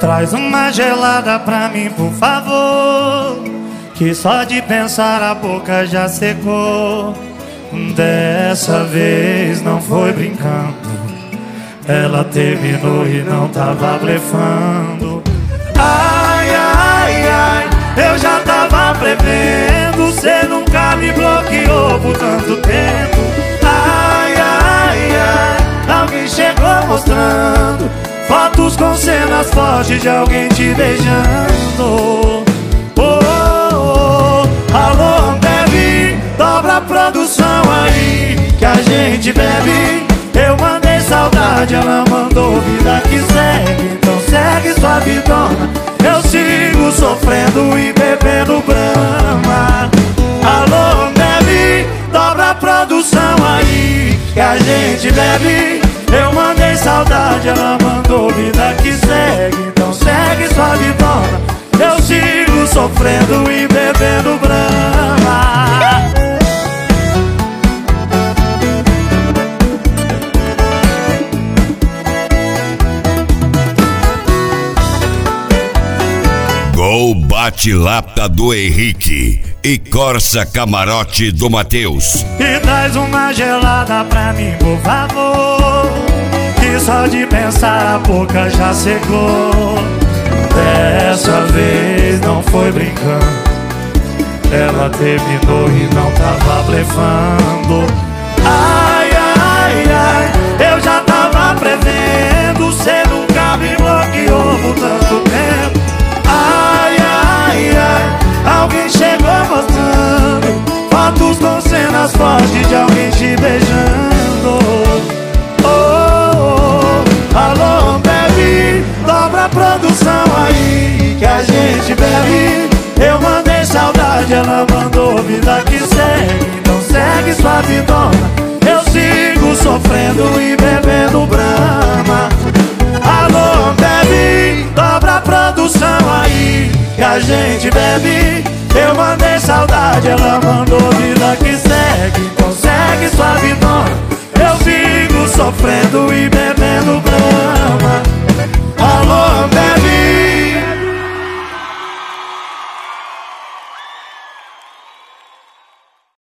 Traz uma gelada pra mim, por favor, que só de pensar a boca já secou. Dessa vez não foi brincando, ela terminou e não tava blefando. Ai, ai, ai, eu já tava prevendo, cê nunca me bloqueou por tanto tempo. Ai, ai, ai, alguém chegou mostrando fotos com cenas fortes de alguém te beijando. Oh, oh, oh. Alô, Ambev, dobra a produção aí que a gente bebe. Eu mandei saudade, ela mandou vida que segue. Então segue sua vidona, eu sigo sofrendo e bebendo Brahma. Alô, Ambev, dobra a produção aí que a gente bebe. Eu mandei saudade, ela mandou vida que segue. Então segue sua vidona, eu sigo sofrendo e bebendo Brahma. Gol bate-lata do Henrique e Corsa Camarote do Matheus. E traz uma gelada pra mim, por favor, que só de pensar a boca já secou. Dessa vez não foi brincando, ela terminou e não tava blefando. Ai, ai, ai, eu já tava prevendo, cê nunca me bloqueou por tanto tempo. Ai, ai, ai, alguém chegou mostrando fotos com cenas fortes de alguém te beijando. Oh, oh, oh. Alô, Ambev, dobra a produção aí que a gente bebe. Eu mandei saudade, ela mandou vida que segue. Então segue sua vidona, eu sigo sofrendo e bebendo Brahma. Alô, Ambev, dobra a produção aí que a gente bebe. Eu mandei saudade, ela mandou vida que segue. Então segue sua vidona, eu sigo sofrendo e bebendo